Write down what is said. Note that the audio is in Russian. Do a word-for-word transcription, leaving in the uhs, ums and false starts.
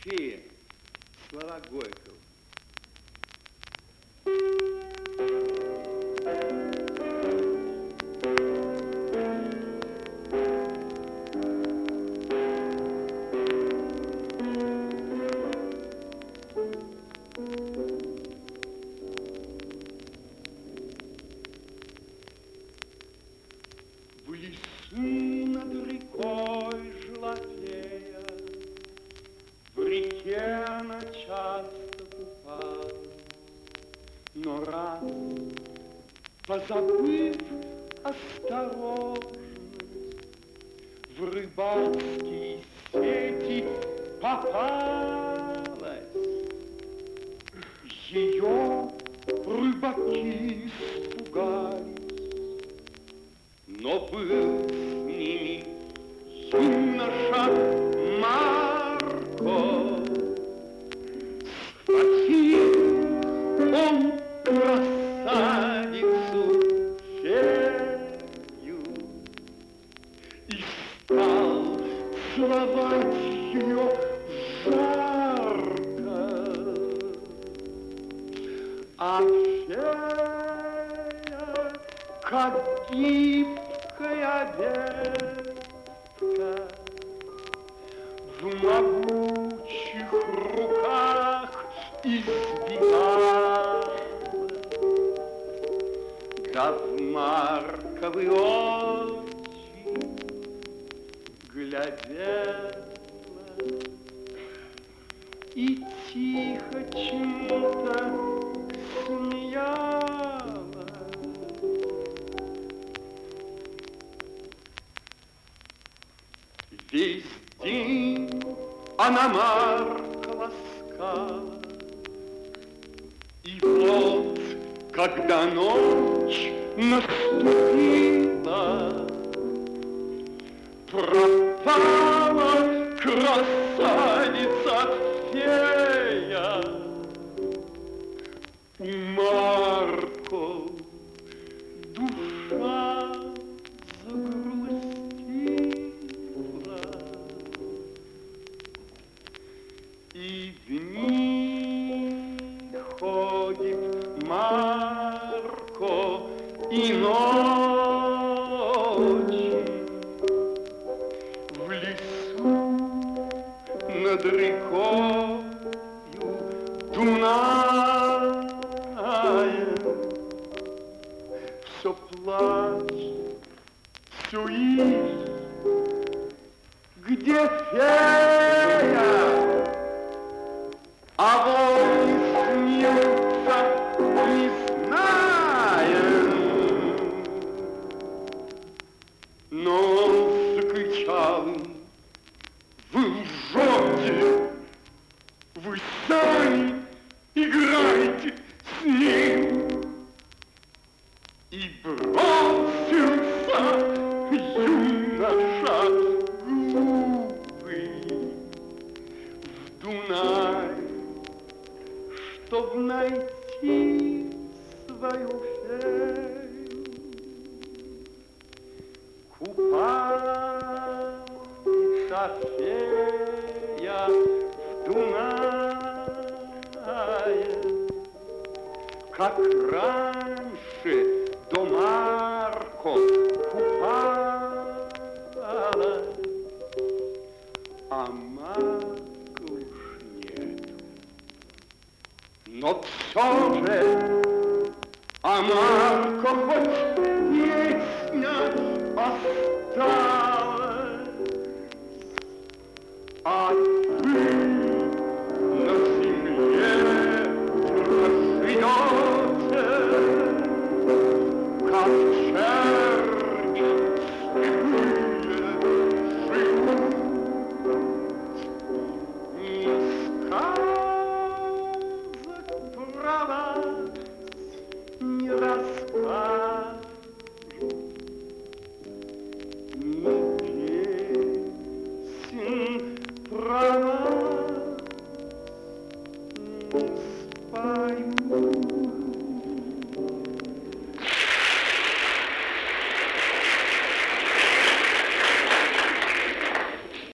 фея. Слова Горького. В лесу над рекой жила фея, в реке она часто купалась, но раз, позабыв осторожность, в рыбацкие сети попалась. Ее рыбаки испугались, но был с ними юноша Марко. Схватил он красавицу фею и стал целовать ее жарко. А фея, как гибкая ветка, в могучих руках избивалась, да в Марковы очи глядела и тихо чему-то смеялась. Весь день она Марка ласкала, и вот, когда ночь наступила, пропала красавица фея. У Марко душа загрустила, и дни ходит Марко, и ночи в лесу над рекою Дунаем. Все плачет, все ищет, где фея, а волны смеются, не знаем. Но он закричал им: вы лжете, вы сами играете с ним. И бросился юноша глупый в Дунай, чтоб найти свою фею. Купается фея в Дунае, как раньше до Марко купалась, а Марка уж нету. Но все же, а Марко хоть песня осталась, а ты на земле живете, как черни слепые живут. Ни сказок про вас не расскажут, ни песен про вас не спою.